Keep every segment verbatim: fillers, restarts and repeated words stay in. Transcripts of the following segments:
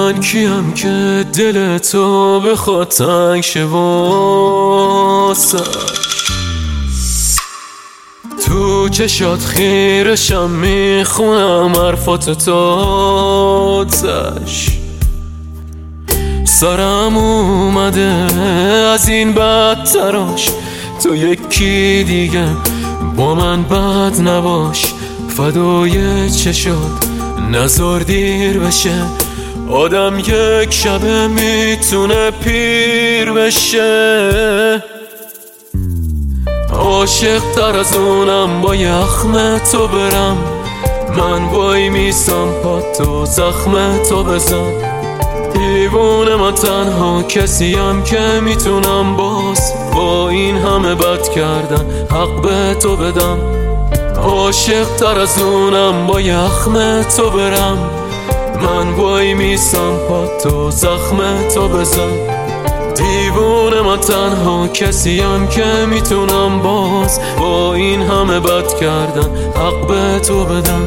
من کیم که دل تو بخواد تنگ شه واسش؟ تو چشات خیرشم میخونم حرفات تازش. سرم اومده از این بدتراش، تو یکی دیگه با من بد نباش. فدای چشات نزار دیر بشه، آدم یک شبه میتونه پیر بشه. عاشق تر از اونم با یخم تو برم، من وای میسم پاتو زخم تو بزن. دیوونه من تنها کسیم که میتونم باز با این همه بد کردن حق به تو بدم. عاشق تر از اونم با یخم تو برم، من وای میسم پاتو زخم تو بزن. دیوونه من تنها کسیم که میتونم باز با این همه بد کردن حق به تو بدم.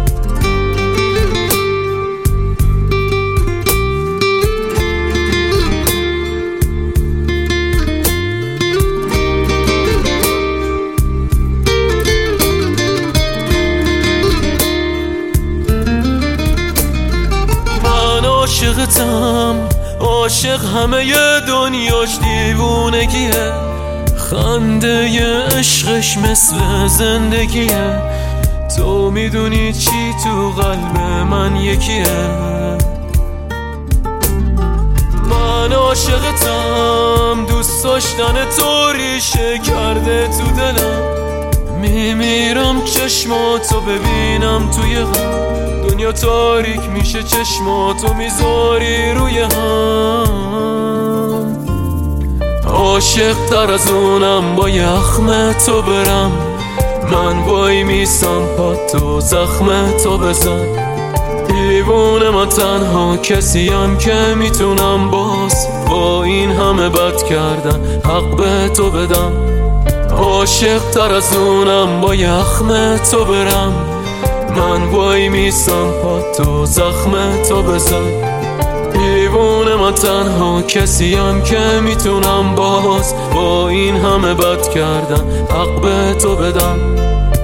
عاشقتم، عاشق همه ی دنیاش دیوونگیه، خنده ی عشقش مثل زندگیه. تو میدونی چی تو قلب من یکیه. من عاشقتم، دوست داشتن تو ریشه کرده تو دلم. میمیرم چشماتو ببینم توی غم، دنیا تاریک میشه چشماتو میذاری روی هم. عاشق تر از اونم با یخم تو برم، من وای میسم پاتو زخم تو بزن. دیوونه من تنها کسیم که میتونم باز با این همه بد کردن حق به تو بدم. عاشق تر از اونم با یخم تو برم، من وای میسم پاتو زخم تو بزن. دیوونه من تنها کسیم که میتونم باز با این همه بد کردن حق به تو بدم.